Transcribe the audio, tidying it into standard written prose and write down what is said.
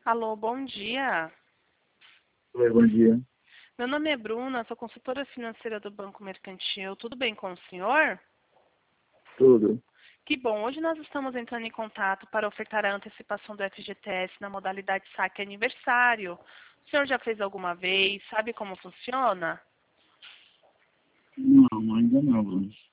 Alô, bom dia. Oi, bom dia. Meu nome é Bruna, sou consultora financeira do Banco Mercantil. Tudo bem com o senhor? Tudo. Que bom, hoje nós estamos entrando em contato para ofertar a antecipação do FGTS na modalidade saque aniversário. O senhor já fez alguma vez? Sabe como funciona? Não, ainda não, Bruno.